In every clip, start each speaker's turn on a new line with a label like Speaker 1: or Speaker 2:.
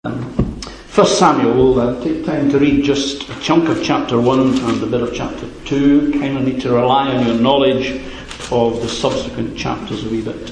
Speaker 1: First Samuel, we'll take time to read just a chunk of chapter 1 and a bit of chapter 2. Kind of need to rely on your knowledge of the subsequent chapters a wee bit.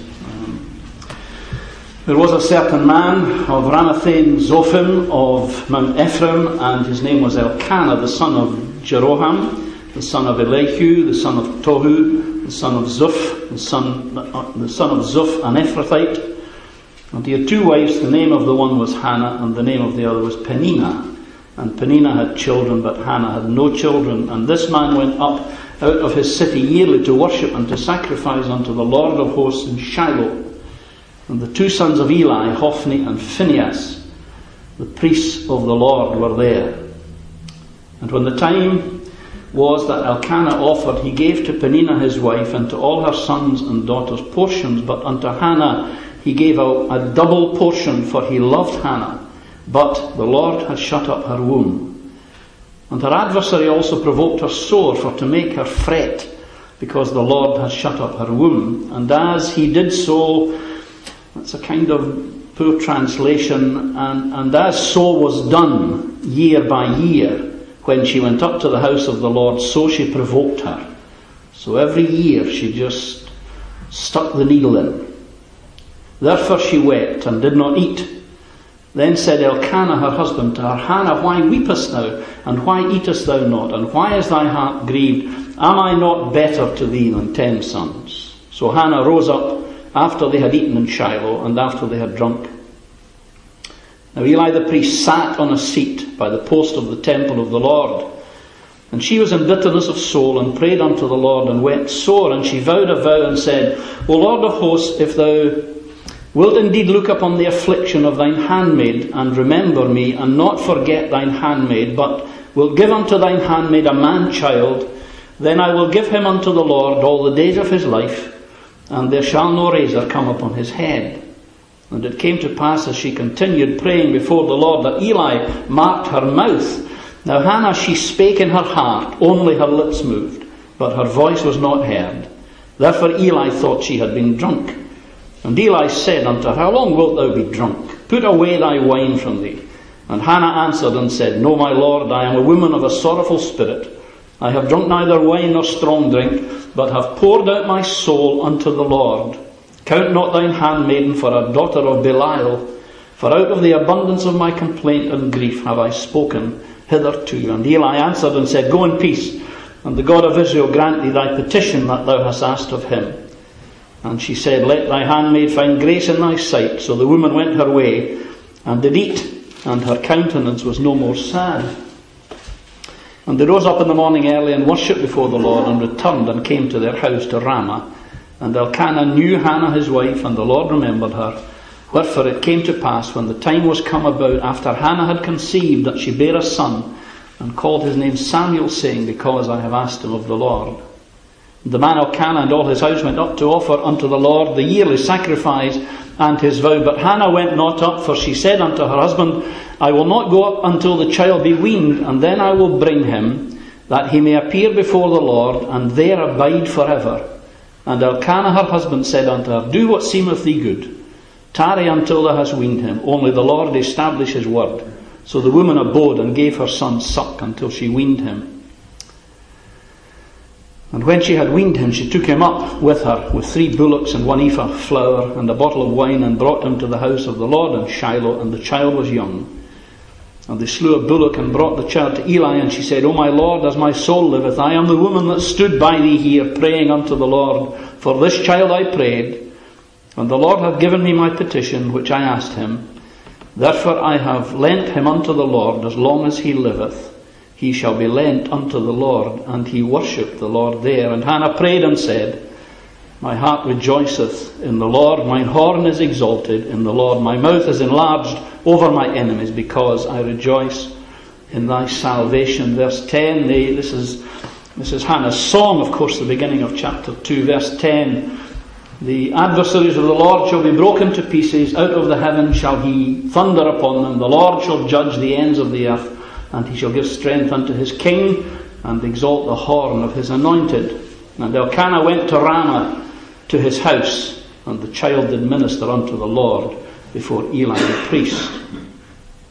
Speaker 1: There was a certain man of Ramathaim Zophim of Mount Ephraim, and his name was Elkanah, the son of Jeroham, the son of Elihu, the son of Tohu, the son of Zuph, the son of Zuph, an Ephrathite. And he had two wives. The name of the one was Hannah, and the name of the other was Peninnah. And Peninnah had children, but Hannah had no children. And this man went up out of his city yearly to worship and to sacrifice unto the Lord of hosts in Shiloh. And the two sons of Eli, Hophni and Phinehas, the priests of the Lord, were there. And when the time was that Elkanah offered, he gave to Peninnah his wife and to all her sons and daughters portions, but unto Hannah he gave a double portion, for he loved Hannah, but the Lord had shut up her womb. And her adversary also provoked her sore, for to make her fret, because the Lord had shut up her womb. And as he did so, that's a kind of poor translation, and as so was done year by year, when she went up to the house of the Lord, so she provoked her. So every year she just stuck the needle in. Therefore she wept and did not eat. Then said Elkanah her husband to her, Hannah, why weepest thou, and why eatest thou not, and why is thy heart grieved? Am I not better to thee than 10 sons? So Hannah rose up after they had eaten in Shiloh, and after they had drunk. Now Eli the priest sat on a seat by the post of the temple of the Lord. And she was in bitterness of soul, and prayed unto the Lord, and wept sore. And she vowed a vow, and said, O Lord of hosts, if thou wilt indeed look upon the affliction of thine handmaid, and remember me, and not forget thine handmaid, but wilt give unto thine handmaid a man-child, then I will give him unto the Lord all the days of his life, and there shall no razor come upon his head. And it came to pass, as she continued praying before the Lord, that Eli marked her mouth. Now Hannah, she spake in her heart, only her lips moved, but her voice was not heard. Therefore Eli thought she had been drunk. And Eli said unto her, How long wilt thou be drunk? Put away thy wine from thee. And Hannah answered and said, No, my Lord, I am a woman of a sorrowful spirit. I have drunk neither wine nor strong drink, but have poured out my soul unto the Lord. Count not thine handmaiden for a daughter of Belial, for out of the abundance of my complaint and grief have I spoken hitherto. And Eli answered and said, Go in peace, and the God of Israel grant thee thy petition that thou hast asked of him. And she said, Let thy handmaid find grace in thy sight. So the woman went her way, and did eat, and her countenance was no more sad. And they rose up in the morning early, and worshipped before the Lord, and returned, and came to their house to Ramah. And Elkanah knew Hannah his wife, and the Lord remembered her. Wherefore it came to pass, when the time was come about, after Hannah had conceived, that she bare a son, and called his name Samuel, saying, Because I have asked him of the Lord. The man Elkanah and all his house went up to offer unto the Lord the yearly sacrifice and his vow. But Hannah went not up, for she said unto her husband, I will not go up until the child be weaned, and then I will bring him, that he may appear before the Lord, and there abide forever. And Elkanah her husband said unto her, Do what seemeth thee good. Tarry until thou hast weaned him. Only the Lord establish his word. So the woman abode, and gave her son suck until she weaned him. And when she had weaned him, she took him up with her, with 3 bullocks and 1 ephah of flour, and a bottle of wine, and brought him to the house of the Lord in Shiloh, and the child was young. And they slew a bullock, and brought the child to Eli, and she said, O my Lord, as my soul liveth, I am the woman that stood by thee here, praying unto the Lord. For this child I prayed, and the Lord hath given me my petition, which I asked him. Therefore I have lent him unto the Lord, as long as he liveth. He shall be lent unto the Lord. And he worshipped the Lord there. And Hannah prayed and said, My heart rejoiceth in the Lord, mine horn is exalted in the Lord, my mouth is enlarged over my enemies, because I rejoice in thy salvation. Verse 10, this is Hannah's song, of course, the beginning of chapter 2. Verse 10, The adversaries of the Lord shall be broken to pieces, out of the heaven shall he thunder upon them. The Lord shall judge the ends of the earth, and he shall give strength unto his king, and exalt the horn of his anointed. And Elkanah went to Ramah to his house, and the child did minister unto the Lord before Eli the priest.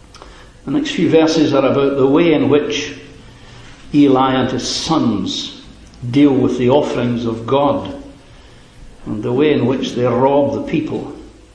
Speaker 1: The next few verses are about the way in which Eli and his sons deal with the offerings of God, and the way in which they rob the people,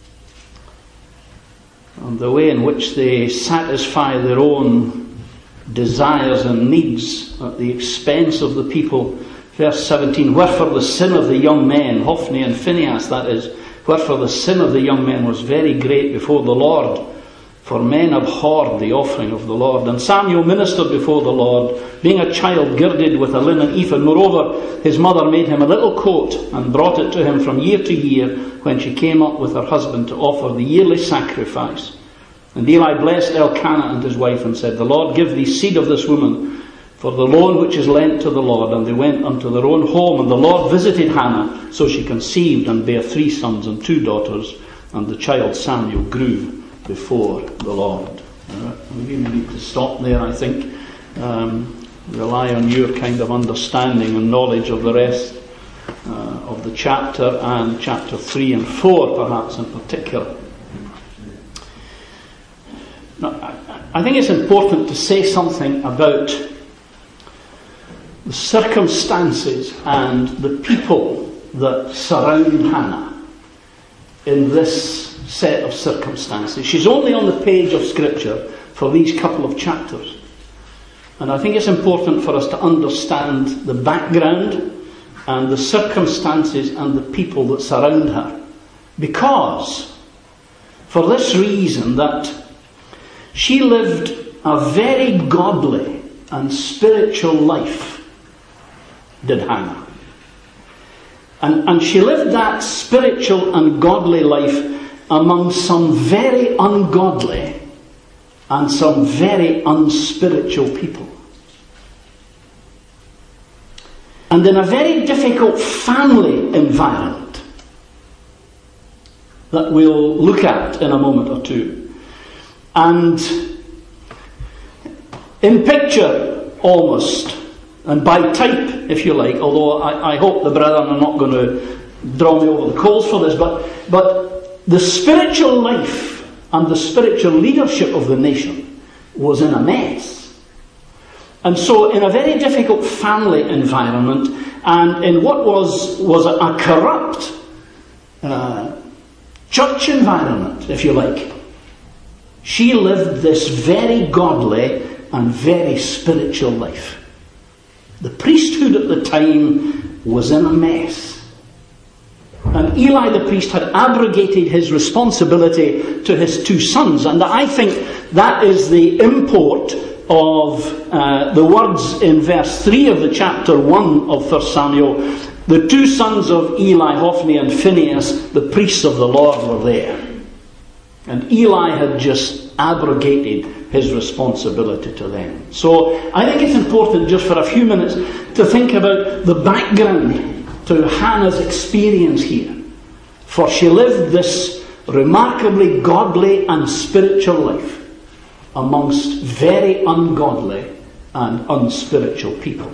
Speaker 1: and the way in which they satisfy their own desires and needs at the expense of the people. Verse 17, wherefore the sin of the young men, Hophni and Phinehas, that is, wherefore the sin of the young men was very great before the Lord, for men abhorred the offering of the Lord. And Samuel ministered before the Lord, being a child girded with a linen ephod. Moreover, his mother made him a little coat, and brought it to him from year to year, when she came up with her husband to offer the yearly sacrifice. And Eli blessed Elkanah and his wife, and said, the Lord give thee seed of this woman, for the loan which is lent to the Lord. And they went unto their own home, and the Lord visited Hannah, so she conceived, and bare 3 sons and 2 daughters, and the child Samuel grew before the Lord. We need to stop there, I think. Rely on your kind of understanding and knowledge of the rest of the chapter, and chapter 3 and 4 perhaps in particular. Now, I think it's important to say something about the circumstances and the people that surround Hannah in this set of circumstances. She's only on the page of Scripture for these couple of chapters. And I think it's important for us to understand the background and the circumstances and the people that surround her. Because, for this reason, that she lived a very godly and spiritual life, did Hannah. And she lived that spiritual and godly life among some very ungodly and some very unspiritual people. And in a very difficult family environment that we'll look at in a moment or two. And in picture, almost, and by type, if you like, although I hope the brethren are not going to draw me over the coals for this, but the spiritual life and the spiritual leadership of the nation was in a mess. And so in a very difficult family environment, and in what was a corrupt church environment, if you like, she lived this very godly and very spiritual life. The priesthood at the time was in a mess. And Eli the priest had abrogated his responsibility to his 2 sons. And I think that is the import of the words in verse 3 of the chapter 1 of 1 Samuel. The 2 sons of Eli, Hophni and Phinehas, the priests of the Lord, were there. And Eli had just abrogated his responsibility to them. So I think it's important just for a few minutes to think about the background to Hannah's experience here. For she lived this remarkably godly and spiritual life amongst very ungodly and unspiritual people.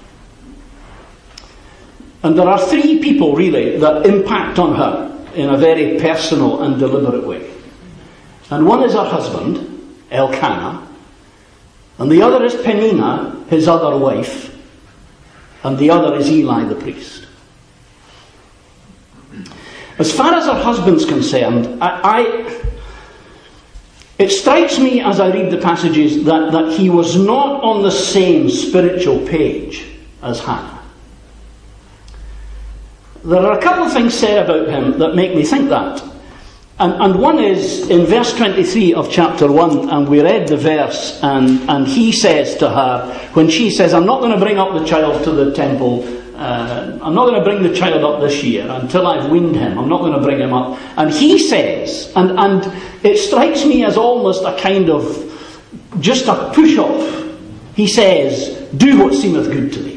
Speaker 1: And there are 3 people really that impact on her in a very personal and deliberate way. And one is her husband, Elkanah, and the other is Peninnah, his other wife, and the other is Eli the priest. As far as her husband's concerned, it strikes me as I read the passages that he was not on the same spiritual page as Hannah. There are a couple of things said about him that make me think that. And one is in verse 23 of chapter 1, and we read the verse, and he says to her, when she says, I'm not going to bring up the child to the temple, I'm not going to bring the child up this year until I've weaned him, I'm not going to bring him up. And he says, and it strikes me as almost a kind of, just a push-off. He says, do what seemeth good to thee.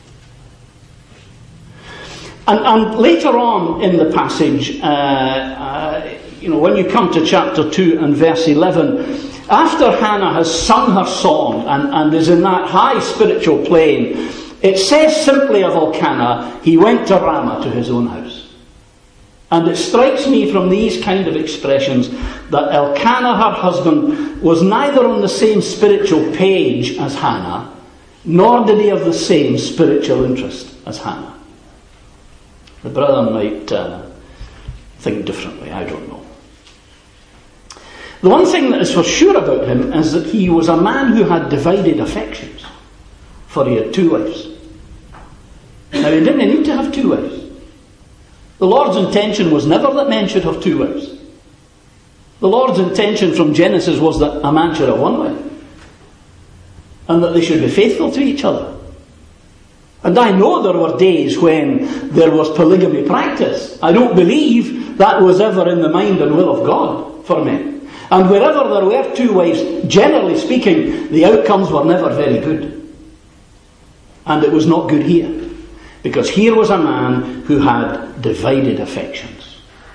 Speaker 1: And later on in the passage, when you come to chapter 2 and verse 11, after Hannah has sung her song and is in that high spiritual plane, it says simply of Elkanah, he went to Ramah to his own house. And it strikes me from these kind of expressions that Elkanah, her husband, was neither on the same spiritual page as Hannah, nor did he have the same spiritual interest as Hannah. The brother might think differently, I don't know. The one thing that is for sure about him is that he was a man who had divided affections, for he had two wives. Now, he didn't need to have two wives. The Lord's intention was never that men should have two wives. The Lord's intention from Genesis was that a man should have one wife, and that they should be faithful to each other. And I know there were days when there was polygamy practice. I don't believe that was ever in the mind and will of God for men. And wherever there were two wives, generally speaking, the outcomes were never very good. And it was not good here. Because here was a man who had divided affections.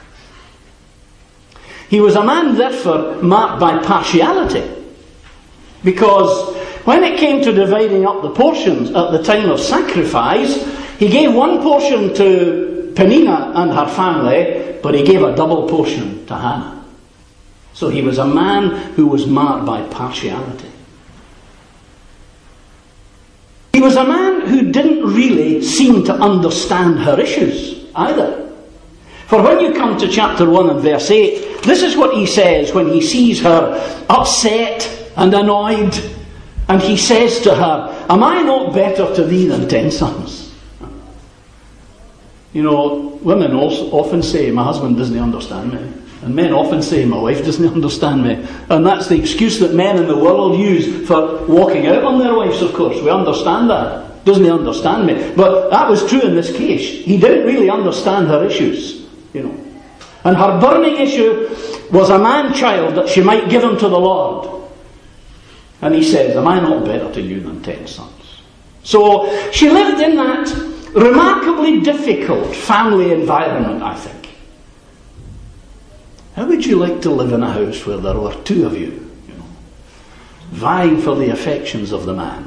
Speaker 1: He was a man, therefore, marked by partiality. Because when it came to dividing up the portions at the time of sacrifice, he gave one portion to Peninnah and her family, but he gave a double portion to Hannah. So he was a man who was marked by partiality. He was a man who didn't really seem to understand her issues either. For when you come to chapter 1 and verse 8, this is what he says when he sees her upset and annoyed. And he says to her, "Am I not better to thee than 10 sons?" You know, women also often say, "My husband doesn't understand me." And men often say, "My wife doesn't understand me." And that's the excuse that men in the world use for walking out on their wives, of course. We understand that. Doesn't he understand me? But that was true in this case. He didn't really understand her issues, you know. And her burning issue was a man-child that she might give him to the Lord. And he says, "Am I not better to you than 10 sons?" So she lived in that remarkably difficult family environment, I think. How would you like to live in a house where there were two of you, vying for the affections of the man?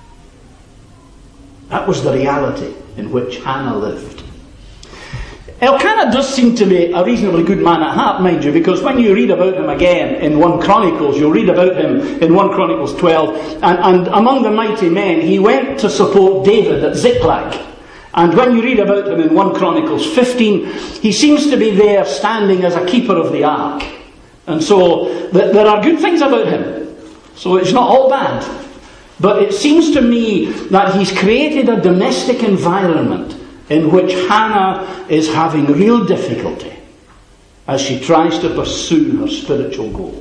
Speaker 1: That was the reality in which Hannah lived. Elkanah does seem to be a reasonably good man at heart, mind you, because when you read about him again in 1 Chronicles, you'll read about him in 1 Chronicles 12, and among the mighty men, he went to support David at Ziklag. And when you read about him in 1 Chronicles 15, he seems to be there standing as a keeper of the ark. And so there are good things about him. So it's not all bad. But it seems to me that he's created a domestic environment in which Hannah is having real difficulty as she tries to pursue her spiritual goals.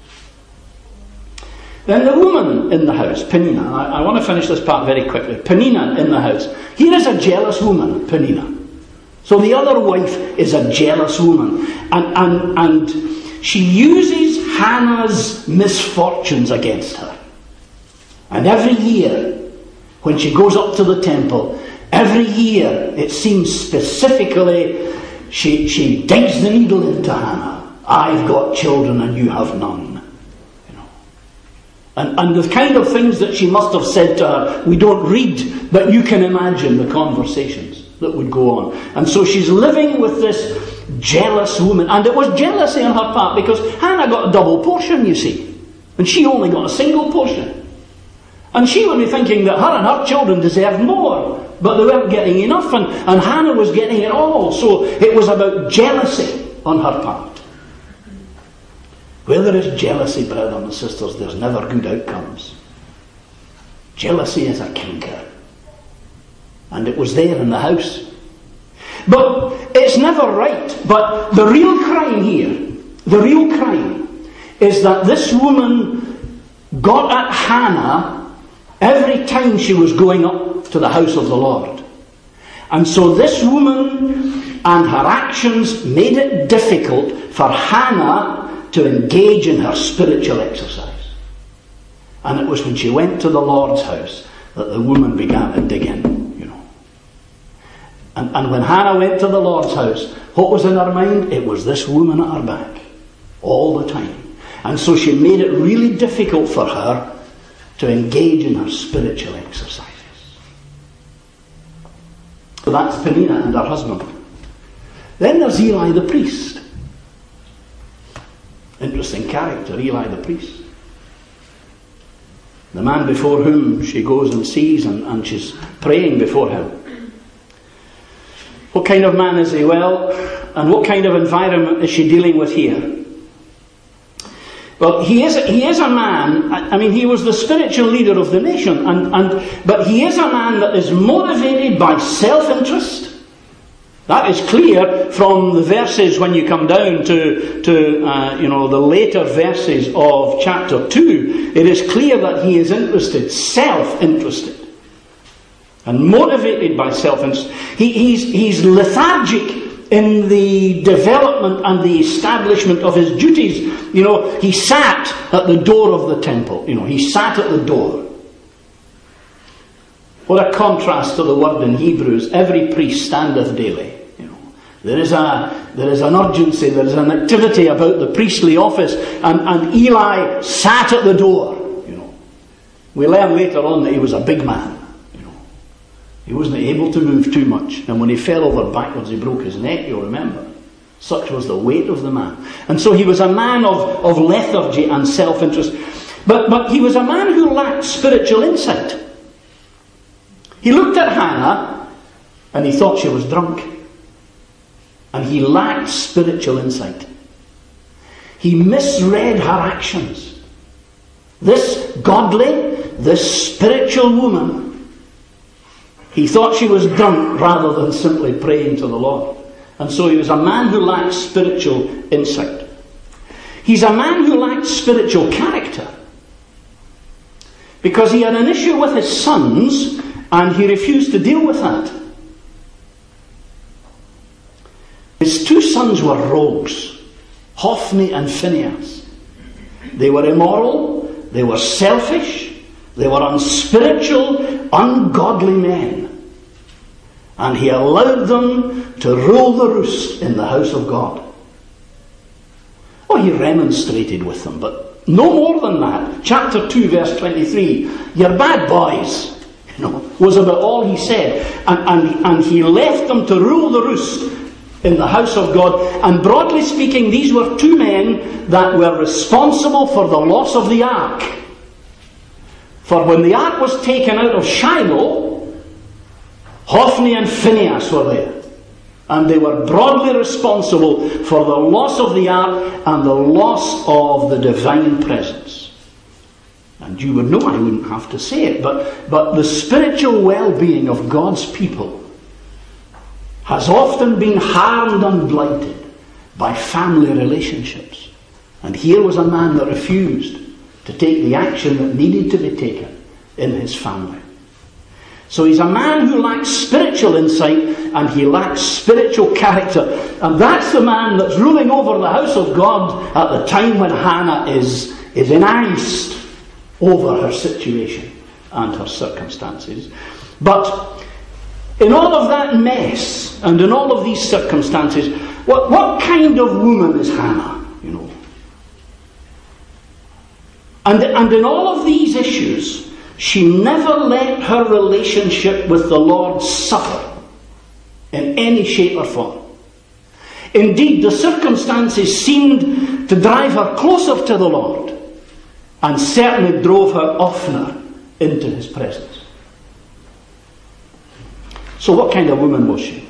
Speaker 1: Then the woman in the house, Peninnah, I want to finish this part very quickly. Peninnah in the house. Here is a jealous woman, Peninnah. So the other wife is a jealous woman. And she uses Hannah's misfortunes against her. And every year, when she goes up to the temple, every year, it seems specifically, she digs the needle into Hannah. "I've got children and you have none." And the kind of things that she must have said to her, we don't read, but you can imagine the conversations that would go on. And so she's living with this jealous woman. And it was jealousy on her part, because Hannah got a double portion, you see. And she only got a single portion. And she would be thinking that her and her children deserved more, but they weren't getting enough, and Hannah was getting it all. So it was about jealousy on her part. Where there is jealousy, brothers and sisters, there's never good outcomes. Jealousy is a canker. And it was there in the house. But it's never right. But the real crime here, the real crime, is that this woman got at Hannah every time she was going up to the house of the Lord. And so this woman and her actions made it difficult for Hannah to engage in her spiritual exercise. And it was when she went to the Lord's house that the woman began to dig in, And when Hannah went to the Lord's house, what was in her mind? It was this woman at her back all the time. And so she made it really difficult for her to engage in her spiritual exercises. So that's Peninnah and her husband. Then there's Eli the priest. Interesting character, Eli the priest. The man before whom she goes and sees, and she's praying before him. What kind of man is he? Well, and what kind of environment is she dealing with here? Well, he is a man. I mean, he was the spiritual leader of the nation, but he is a man that is motivated by self-interest. That is clear from the verses when you come down to the later verses of chapter 2. It is clear that he is interested, self-interested, and motivated by self-interest. He's lethargic in the development and the establishment of his duties. He sat at the door of the temple. He sat at the door. What a contrast to the word in Hebrews, every priest standeth daily. There is an urgency, there is an activity about the priestly office, and Eli sat at the door. We learn later on that he was a big man. He wasn't able to move too much, and when he fell over backwards, he broke his neck. You'll remember. Such was the weight of the man, and so he was a man of lethargy and self-interest. But he was a man who lacked spiritual insight. He looked at Hannah, and he thought she was drunk. And he lacked spiritual insight. He misread her actions. This godly, this spiritual woman, he thought she was drunk rather than simply praying to the Lord. And so he was a man who lacked spiritual insight. He's a man who lacked spiritual character. Because he had an issue with his sons, and he refused to deal with that. His two sons were rogues, Hophni and Phinehas. They were immoral, they were selfish, they were unspiritual, ungodly men. And he allowed them to rule the roost in the house of God. Oh, he remonstrated with them, but no more than that. Chapter 2, verse 23, "You're bad boys," was about all he said. And he left them to rule the roost in the house of God. And broadly speaking, these were two men that were responsible for the loss of the ark. For when the ark was taken out of Shiloh, Hophni and Phinehas were there. And they were broadly responsible for the loss of the ark and the loss of the divine presence. And you would know, I wouldn't have to say it, but the spiritual well-being of God's people has often been harmed and blighted by family relationships. And here was a man that refused to take the action that needed to be taken in his family. So he's a man who lacks spiritual insight, and he lacks spiritual character. And that's the man that's ruling over the house of God at the time when Hannah is in angst over her situation and her circumstances. But in all of that mess and in all of these circumstances, what kind of woman is Hannah? And in all of these issues, she never let her relationship with the Lord suffer in any shape or form. Indeed, the circumstances seemed to drive her closer to the Lord, and certainly drove her oftener into his presence. So what kind of woman was she?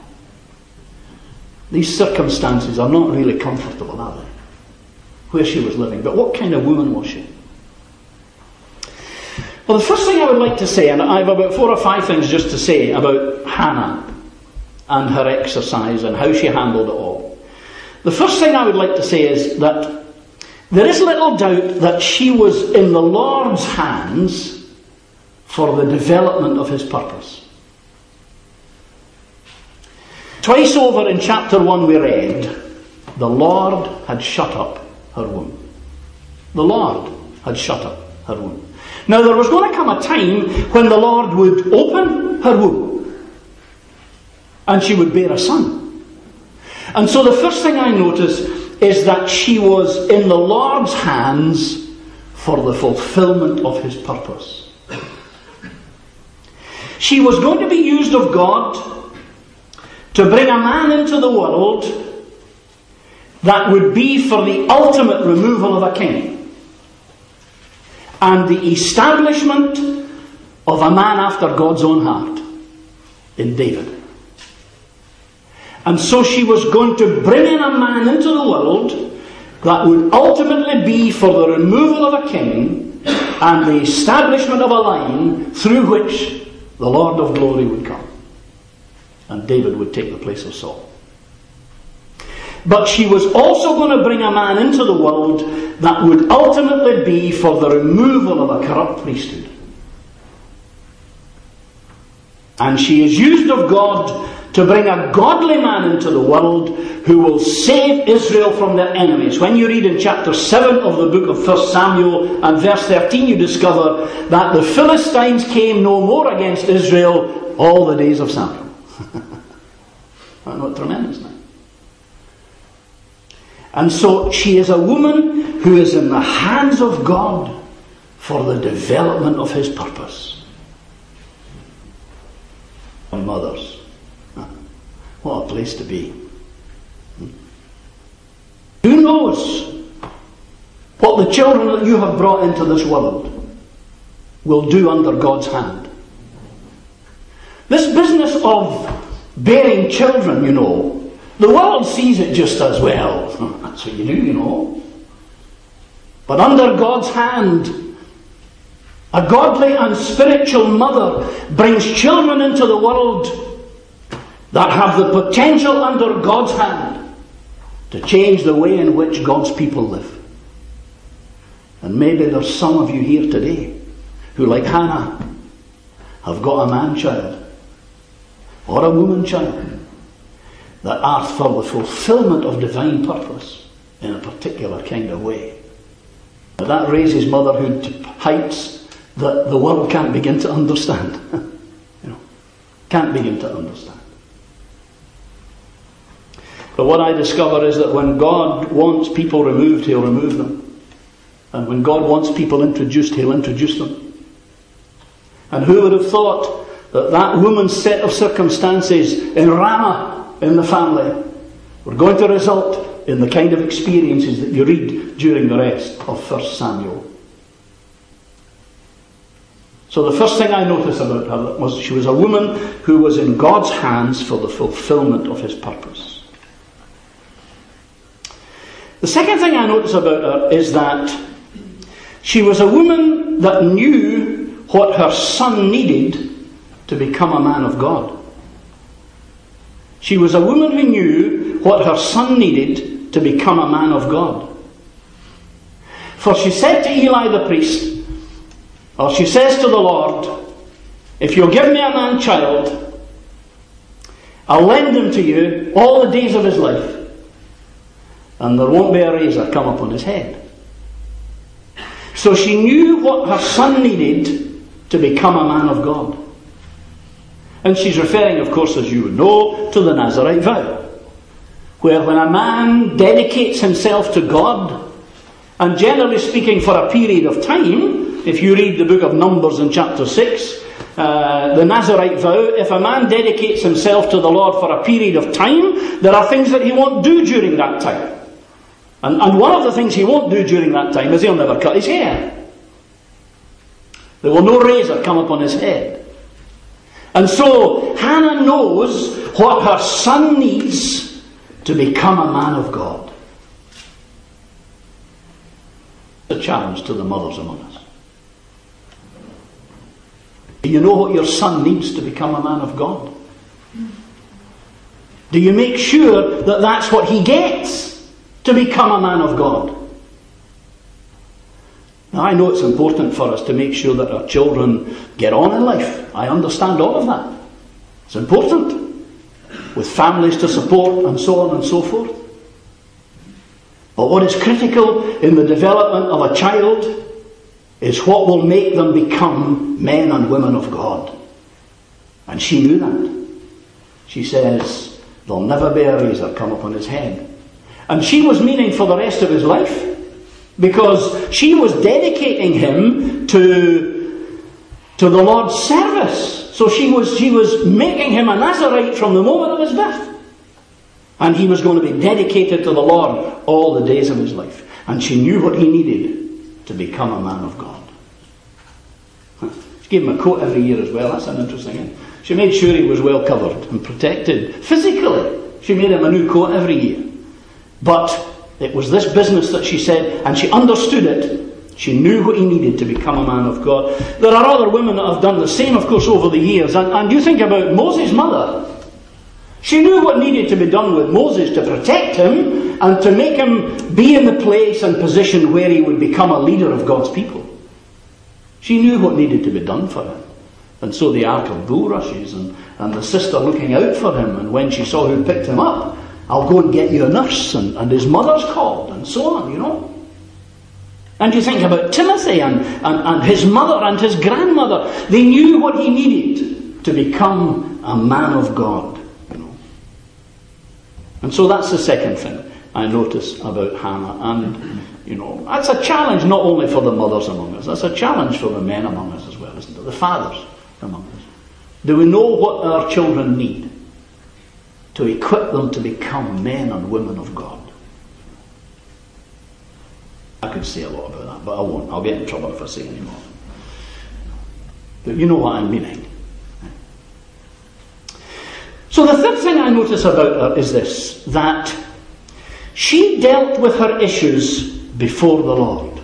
Speaker 1: These circumstances are not really comfortable, are they? Where she was living. But what kind of woman was she? Well, the first thing I would like to say, and I have about 4 or 5 things just to say about Hannah and her exercise and how she handled it all. The first thing I would like to say is that there is little doubt that she was in the Lord's hands for the development of his purpose. Twice over in chapter 1 we read, the Lord had shut up her womb. The Lord had shut up her womb. Now there was going to come a time when the Lord would open her womb and she would bear a son. And so the first thing I notice is that she was in the Lord's hands for the fulfillment of his purpose. She was going to be used of God to bring a man into the world that would be for the ultimate removal of a king and the establishment of a man after God's own heart in David. And so she was going to bring in a man into the world that would ultimately be for the removal of a king and the establishment of a line through which the Lord of glory would come. And David would take the place of Saul. But she was also going to bring a man into the world that would ultimately be for the removal of a corrupt priesthood. And she is used of God to bring a godly man into the world who will save Israel from their enemies. When you read in chapter 7 of the book of 1 Samuel and verse 13, you discover that the Philistines came no more against Israel all the days of Samuel. What tremendous now. And so she is a woman who is in the hands of God for the development of his purpose. And mothers, what a place to be. Who knows what the children that you have brought into this world will do under God's hand? This business of bearing children, you know, the world sees it just as well. That's what you do, you know. But under God's hand, a godly and spiritual mother brings children into the world that have the potential under God's hand to change the way in which God's people live. And maybe there's some of you here today who, like Hannah, have got a man-child or a woman-child that are for the fulfillment of divine purpose in a particular kind of way. But that raises motherhood to heights that the world can't begin to understand. Can't begin to understand. But what I discover is that when God wants people removed, he'll remove them. And when God wants people introduced, he'll introduce them. And who would have thought that that woman's set of circumstances in Ramah, in the family, were going to result in the kind of experiences that you read during the rest of 1 Samuel. So the first thing I noticed about her was she was a woman who was in God's hands for the fulfillment of his purpose. The second thing I noticed about her is that she was a woman that knew what her son needed to become a man of God. She was a woman who knew what her son needed to become a man of God. For she said to Eli the priest, or she says to the Lord, if you'll give me a man-child, I'll lend him to you all the days of his life, and there won't be a razor come upon his head. So she knew what her son needed to become a man of God. And she's referring, of course, as you would know, to the Nazarite vow, where when a man dedicates himself to God, and generally speaking for a period of time, if you read the book of Numbers in chapter 6, the Nazarite vow, if a man dedicates himself to the Lord for a period of time, there are things that he won't do during that time. And one of the things he won't do during that time is he'll never cut his hair. There will no razor come upon his head. And so Hannah knows what her son needs to become a man of God. A challenge to the mothers among us. Do you know what your son needs to become a man of God? Do you make sure that that's what he gets to become a man of God? Now, I know it's important for us to make sure that our children get on in life. I understand all of that. It's important. With families to support and so on and so forth. But what is critical in the development of a child is what will make them become men and women of God. And she knew that. She says, there'll never be a razor come upon his head. And she was meaning for the rest of his life. Because she was dedicating him to the Lord's service. So she was making him a Nazarite from the moment of his birth. And he was going to be dedicated to the Lord all the days of his life. And she knew what he needed to become a man of God. She gave him a coat every year as well. That's an interesting thing. She made sure he was well covered and protected physically. She made him a new coat every year. But it was this business that she said, and she understood it. She knew what he needed to become a man of God. There are other women that have done the same, of course, over the years. And you think about Moses' mother. She knew what needed to be done with Moses to protect him and to make him be in the place and position where he would become a leader of God's people. She knew what needed to be done for him. And so the ark of bulrushes and the sister looking out for him, and when she saw who picked him up, I'll go and get you a nurse, and his mother's called, and so on, you know. And you think about Timothy and his mother and his grandmother. They knew what he needed to become a man of God, you know. And so that's the second thing I notice about Hannah. And, you know, that's a challenge not only for the mothers among us, that's a challenge for the men among us as well, isn't it? The fathers among us. Do we know what our children need to equip them to become men and women of God? I could say a lot about that, but I won't. I'll get in trouble if I say any more. But you know what I'm meaning. So the third thing I notice about her is this, that she dealt with her issues before the Lord.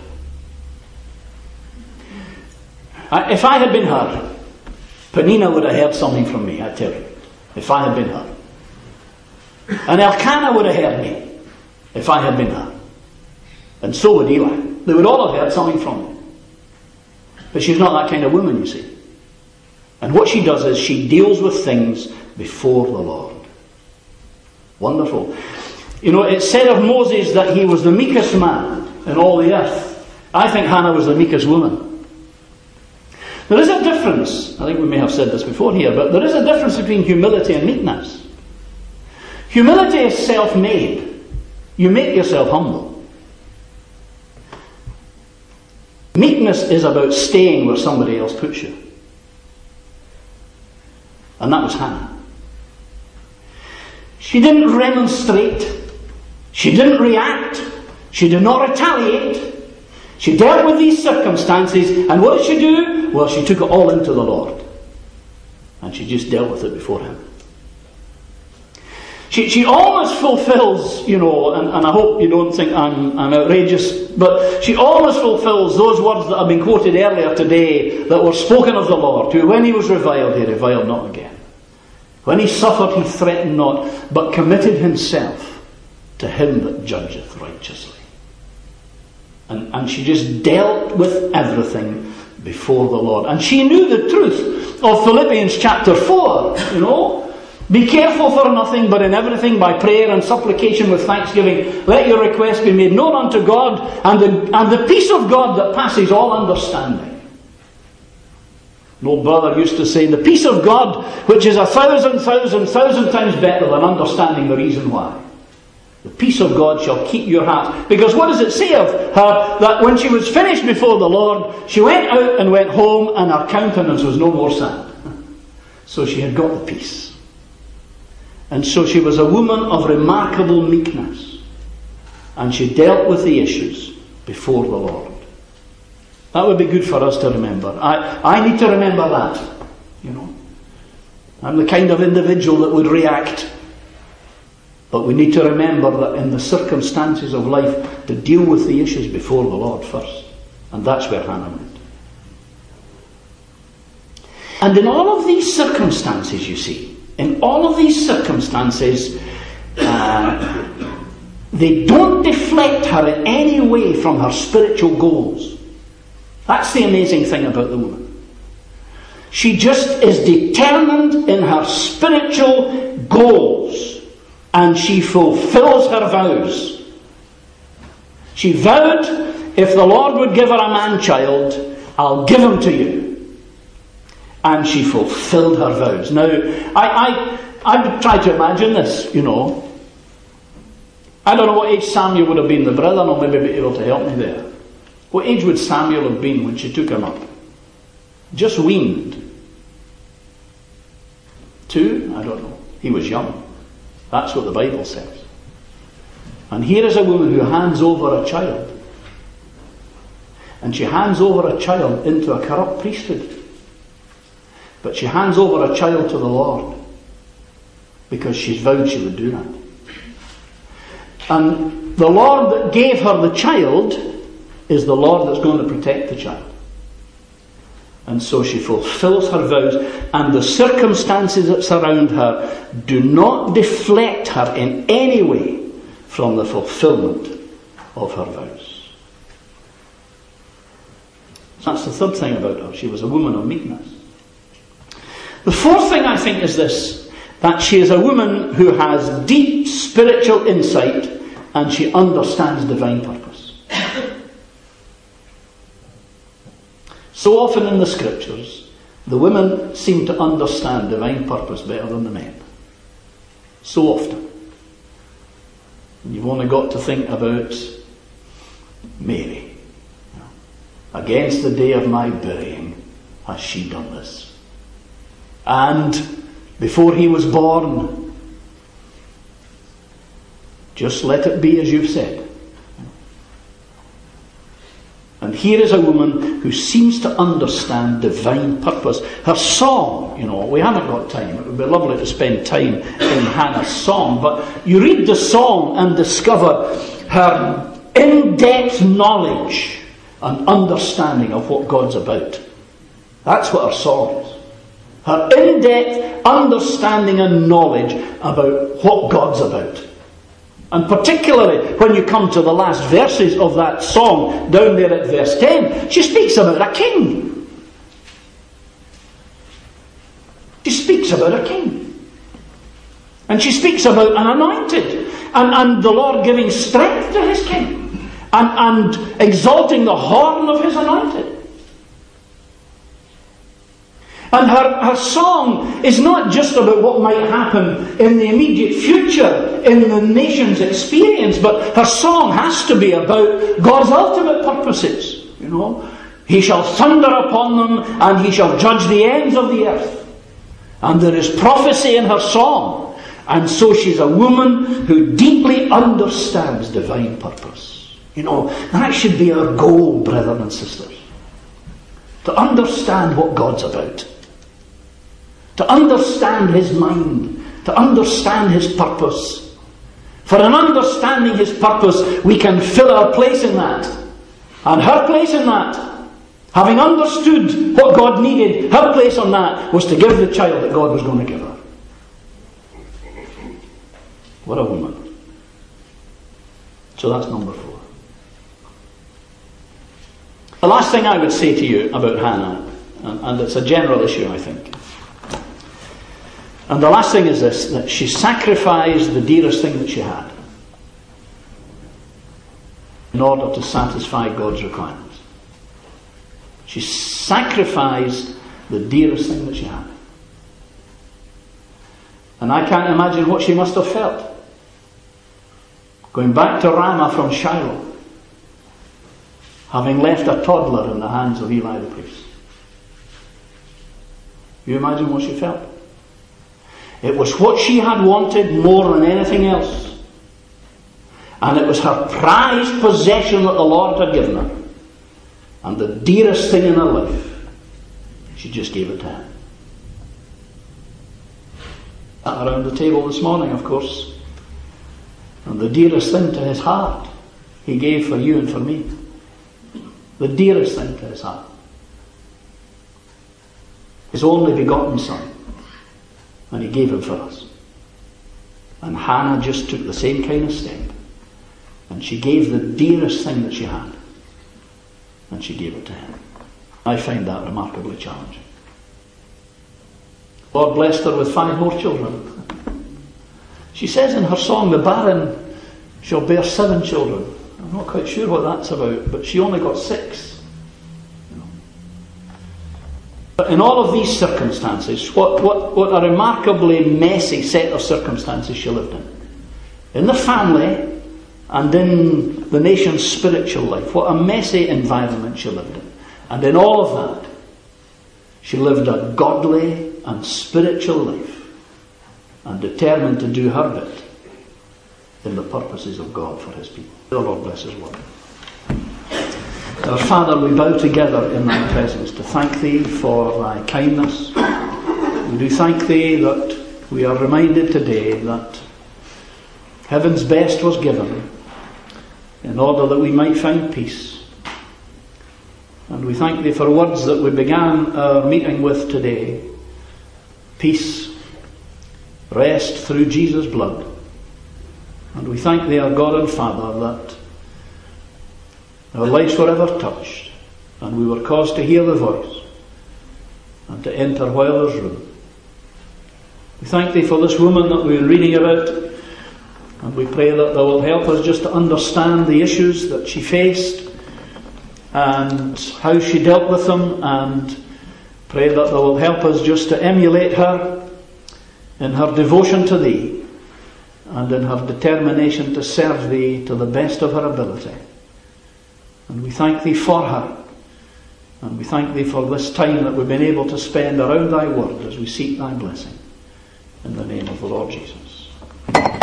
Speaker 1: If I had been her, Penina would have heard something from me, I tell you. If I had been her. And Elkanah would have heard me, if I had been her. And so would Eli. They would all have heard something from me. But she's not that kind of woman, you see. And what she does is she deals with things before the Lord. Wonderful. You know, it's said of Moses that he was the meekest man in all the earth. I think Hannah was the meekest woman. There is a difference, I think we may have said this before here, but there is a difference between humility and meekness. Humility is self-made. You make yourself humble. Meekness is about staying where somebody else puts you. And that was Hannah. She didn't remonstrate. She didn't react. She did not retaliate. She dealt with these circumstances. And what did she do? Well, she took it all into the Lord. And she just dealt with it before him. She almost fulfills, you know, and I hope you don't think I'm outrageous, but she almost fulfills those words that have been quoted earlier today that were spoken of the Lord, who when he was reviled, he reviled not again. When he suffered, he threatened not, but committed himself to him that judgeth righteously. And she just dealt with everything before the Lord. And she knew the truth of Philippians chapter 4, you know. Be careful for nothing, but in everything by prayer and supplication with thanksgiving, let your requests be made known unto God, and the peace of God that passes all understanding. An old brother used to say, the peace of God, which is 1,000 times better than understanding the reason why. The peace of God shall keep your heart. Because what does it say of her? That when she was finished before the Lord, she went out and went home, and her countenance was no more sad. So she had got the peace. And so she was a woman of remarkable meekness. And she dealt with the issues before the Lord. That would be good for us to remember. I need to remember that. You know, I'm the kind of individual that would react. But we need to remember that in the circumstances of life, to deal with the issues before the Lord first. And that's where Hannah went. And in all of these circumstances, you see, in all of these circumstances, they don't deflect her in any way from her spiritual goals. That's the amazing thing about the woman. She just is determined in her spiritual goals, and she fulfills her vows. She vowed, if the Lord would give her a man-child, I'll give him to you. And she fulfilled her vows. Now, I try to imagine this, you know. I don't know what age Samuel would have been. The brethren will maybe be able to help me there. What age would Samuel have been when she took him up? Just weaned. 2? I don't know. He was young. That's what the Bible says. And here is a woman who hands over a child. And she hands over a child into a corrupt priesthood. But she hands over a child to the Lord because she's vowed she would do that. And the Lord that gave her the child is the Lord that's going to protect the child. And so she fulfills her vows, and the circumstances that surround her do not deflect her in any way from the fulfillment of her vows. That's the third thing about her. She was a woman of meekness. The fourth thing, I think, is this, that she is a woman who has deep spiritual insight and she understands divine purpose. So often in the scriptures, the women seem to understand divine purpose better than the men. So often. You've only got to think about Mary. Against the day of my burying has she done this. And before he was born, just let it be as you've said. And here is a woman who seems to understand divine purpose. Her song, we haven't got time. It would be lovely to spend time in Hannah's song. But you read the song and discover her in-depth knowledge and understanding of what God's about. That's what her song is. Her in-depth understanding and knowledge about what God's about. And particularly when you come to the last verses of that song, down there at verse 10, she speaks about a king. She speaks about a king. And she speaks about an anointed. And the Lord giving strength to his king. And exalting the horn of his anointed. And her song is not just about what might happen in the immediate future in the nation's experience, but her song has to be about God's ultimate purposes. He shall thunder upon them and he shall judge the ends of the earth. And there is prophecy in her song. And so she's a woman who deeply understands divine purpose. That should be our goal, brethren and sisters. To understand what God's about. To understand his mind. To understand his purpose. For in understanding his purpose, we can fill our place in that. And her place in that, having understood what God needed, her place on that was to give the child that God was going to give her. What a woman. So that's number 4. The last thing I would say to you about Hannah, and it's a general issue, I think. And the last thing is this, that she sacrificed the dearest thing that she had in order to satisfy God's requirements. She sacrificed the dearest thing that she had. And I can't imagine what she must have felt. Going back to Ramah from Shiloh, having left a toddler in the hands of Eli the priest. You imagine what she felt? It was what she had wanted more than anything else. And it was her prized possession that the Lord had given her. And the dearest thing in her life. She just gave it to him. Around the table this morning, of course. And the dearest thing to his heart, he gave for you and for me. The dearest thing to his heart. His only begotten Son. And he gave him for us. And Hannah just took the same kind of step. And she gave the dearest thing that she had. And she gave it to him. I find that remarkably challenging. Lord blessed her with 5 more children. She says in her song, the barren shall bear 7 children. I'm not quite sure what that's about, but she only got 6. But in all of these circumstances, what a remarkably messy set of circumstances she lived in. In the family and in the nation's spiritual life. What a messy environment she lived in. And in all of that, she lived a godly and spiritual life and determined to do her bit in the purposes of God for his people. The Lord bless his word. Our Father, we bow together in thy presence to thank thee for thy kindness. We do thank thee that we are reminded today that heaven's best was given in order that we might find peace. And we thank thee for words that we began our meeting with today. Peace, rest through Jesus' blood. And we thank thee, our God and Father, that our lives were ever touched, and we were caused to hear the voice and to enter while there's room. We thank thee for this woman that we're reading about, and we pray that thou will help us just to understand the issues that she faced and how she dealt with them, and pray that thou will help us just to emulate her in her devotion to thee and in her determination to serve thee to the best of her ability. And we thank thee for her, and we thank thee for this time that we've been able to spend around thy word as we seek thy blessing. In the name of the Lord Jesus.